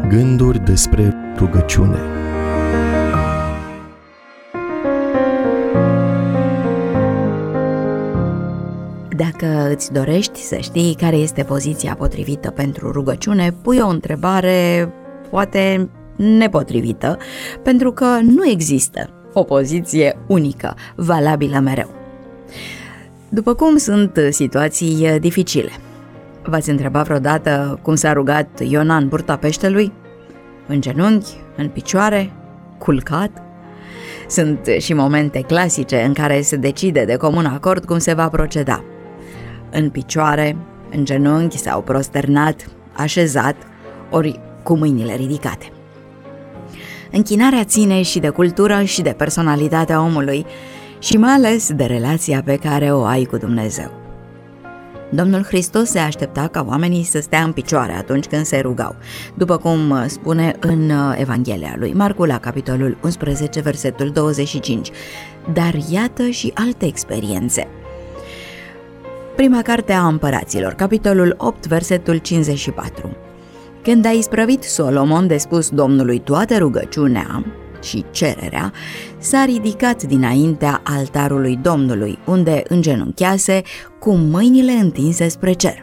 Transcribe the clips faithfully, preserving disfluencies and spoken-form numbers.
Gânduri despre rugăciune. Dacă îți dorești să știi care este poziția potrivită pentru rugăciune, pui o întrebare poate nepotrivită, pentru că nu există o poziție unică, valabilă mereu. După cum sunt situații dificile. V-ați întrebat vreodată cum s-a rugat Iona în burta peștelui? În genunchi, în picioare, culcat? Sunt și momente clasice în care se decide de comun acord cum se va proceda. În picioare, în genunchi sau prosternat, așezat, ori cu mâinile ridicate. Închinarea ține și de cultură și de personalitatea omului și mai ales de relația pe care o ai cu Dumnezeu. Domnul Hristos se aștepta ca oamenii să stea în picioare atunci când se rugau, după cum spune în Evanghelia lui Marcu la capitolul unsprezece, versetul douăzeci și cinci. Dar iată și alte experiențe. Prima carte a Împăraților, capitolul opt, versetul cincizeci și patru. Când a isprăvit Solomon de spus Domnului toată rugăciunea și cererea, s-a ridicat dinaintea altarului Domnului, unde îngenunchease cu mâinile întinse spre cer.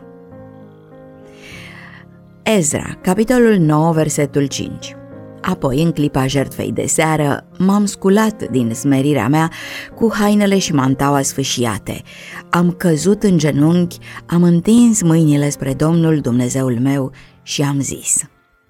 Ezra, capitolul nouă, versetul cinci. Apoi, în clipa jertfei de seară, m-am sculat din smerirea mea cu hainele și mantaua sfâșiate. Am căzut în genunchi, am întins mâinile spre Domnul Dumnezeul meu și am zis.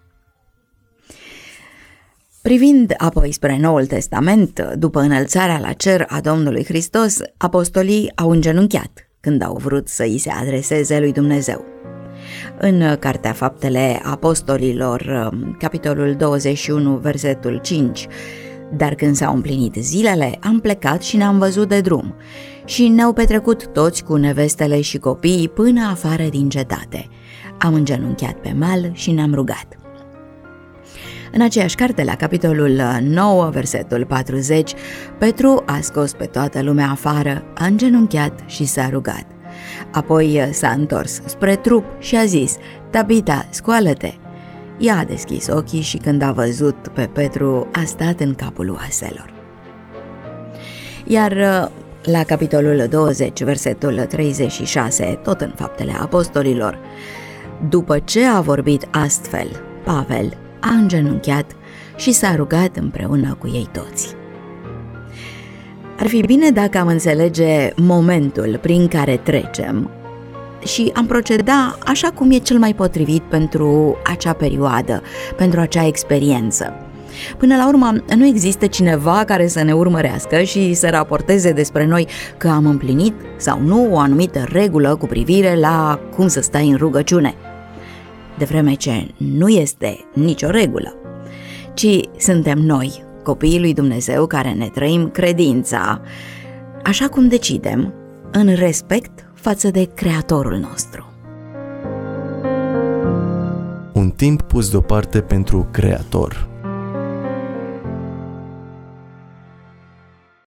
Privind apoi spre Noul Testament, după înălțarea la cer a Domnului Hristos, apostolii au îngenunchiat când au vrut să îi se adreseze lui Dumnezeu. În Cartea Faptele Apostolilor, capitolul douăzeci și unu, versetul cinci, dar când s-au împlinit zilele, am plecat și ne-am văzut de drum și ne-au petrecut toți cu nevestele și copiii până afară din cetate. Am îngenunchiat pe mal și ne-am rugat. În aceeași carte, la capitolul nouă, versetul patruzeci, Petru a scos pe toată lumea afară, a îngenunchiat și s-a rugat. Apoi s-a întors spre trup și a zis, Tabita, scoală-te! Ea a deschis ochii și când a văzut pe Petru, a stat în capul oaselor. Iar la capitolul douăzeci, versetul treizeci și șase, tot în Faptele Apostolilor, după ce a vorbit astfel, Pavel a îngenunchiat și s-a rugat împreună cu ei toți. Ar fi bine dacă am înțelege momentul prin care trecem și am proceda așa cum e cel mai potrivit pentru acea perioadă, pentru acea experiență. Până la urmă, nu există cineva care să ne urmărească și să raporteze despre noi că am împlinit sau nu o anumită regulă cu privire la cum să stai în rugăciune. De vreme ce nu este nicio regulă, ci suntem noi, copiii lui Dumnezeu, care ne trăim credința, așa cum decidem, în respect față de Creatorul nostru. Un timp pus deoparte pentru Creator.